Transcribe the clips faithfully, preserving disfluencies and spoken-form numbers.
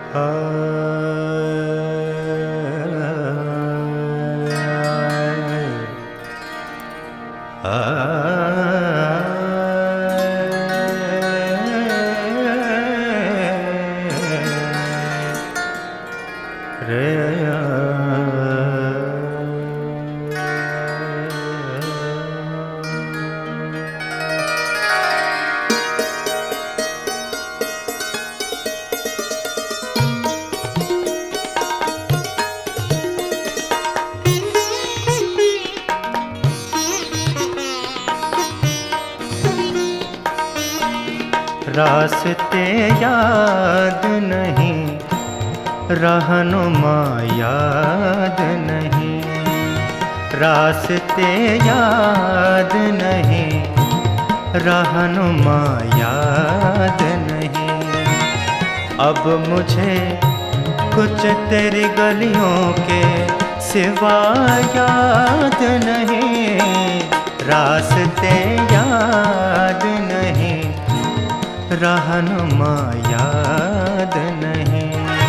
रास्ते याद नहीं, रहनुमा याद नहीं, रास्ते याद नहीं, रहनुमा याद नहीं। अब मुझे कुछ तेरी गलियों के सिवा याद नहीं, रास्ते याद नहीं, रहनुमा याद नहीं।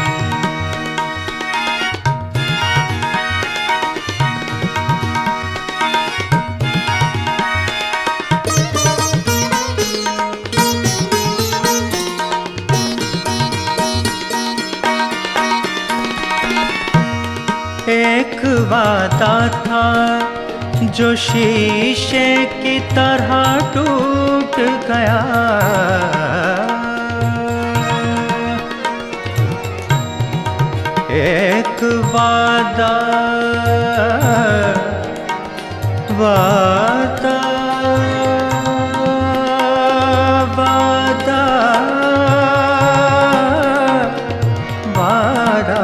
एक वादा था जो शीशे की तरह टूट गया, एक वादा वादा वादा वादा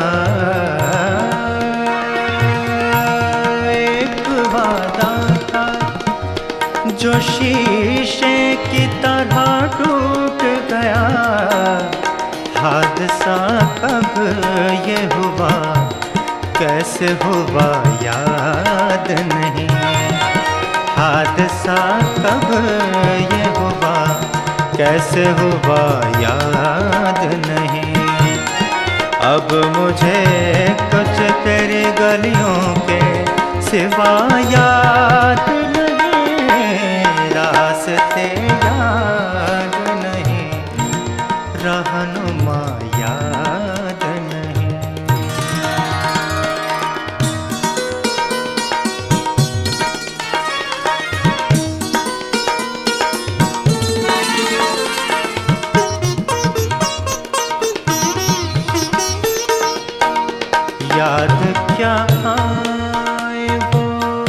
एक वादा था जो शीशे की तरह टूट गया। हादसा कब ये हुआ, कैसे हुआ याद नहीं, हादसा कब ये हुआ, कैसे हुआ याद नहीं। अब मुझे कुछ तेरी गलियों के सिवा याद नहीं, रास्ते याद नहीं, रहनुमा याद नहीं। याद क्या आए वो,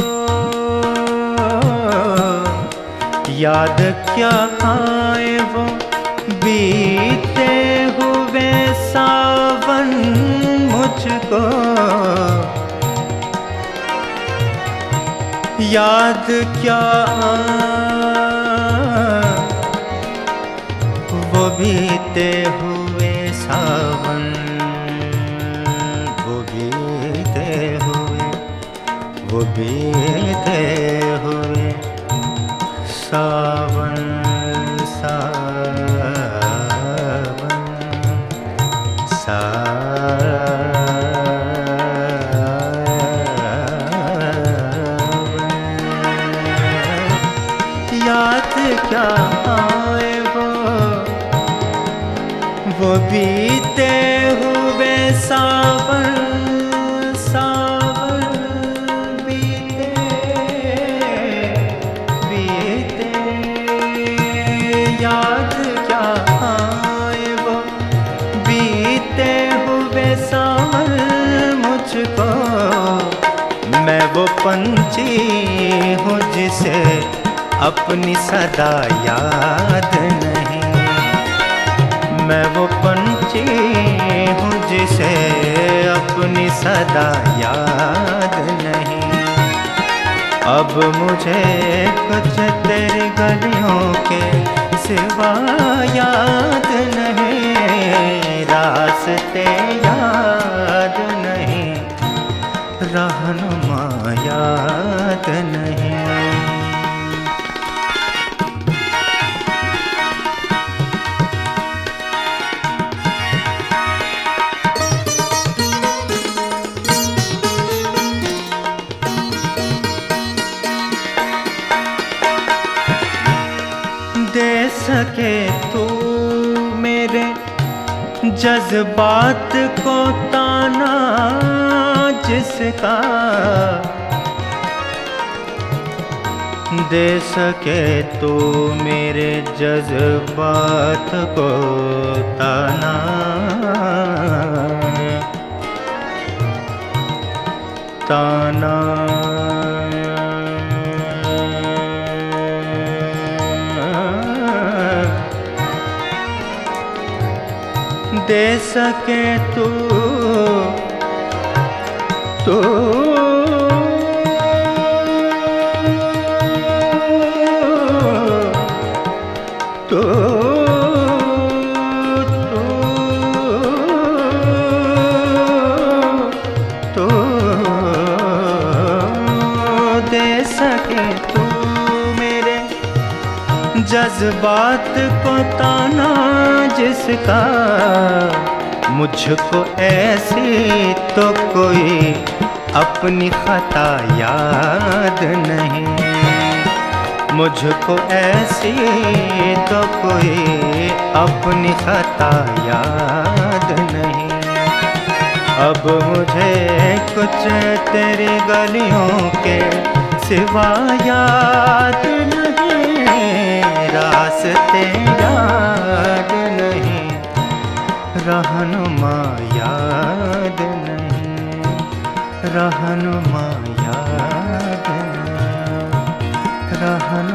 याद क्या आए वो बीते हुए सावन मुझको, याद क्या वो बीते हुए सावन, वो बीते हुए वो बीते हुए सावन सावन सावन। याद क्या आए वो वो बीते हुए सावन सावन बीते बीते। याद क्या आए वो बीते हुए सावन मुझको, मैं वो पंछी हूँ जिसे अपनी सदा याद नहीं, मैं वो पंछी हूँ जिसे अपनी सदा याद नहीं। अब मुझे कुछ तेरी गलियों के सिवा याद नहीं, रास्ते याद नहीं, रहनुमा याद नहीं। दे सके तू मेरे जज्बात को ताना जिसका, दे सके तू मेरे जज्बात को ताना, ताना दे सके तू तो तो तो दे सके तू मेरे जज्बात को ताना जिसका, मुझको ऐसी तो कोई अपनी खता याद नहीं, मुझको ऐसी तो कोई अपनी खता याद नहीं। अब मुझे कुछ तेरी गलियों के सिवा याद नहीं, रास्ते याद नहीं, रहनुमा याद नहीं, रहनुमा याद नहीं, रहनुमा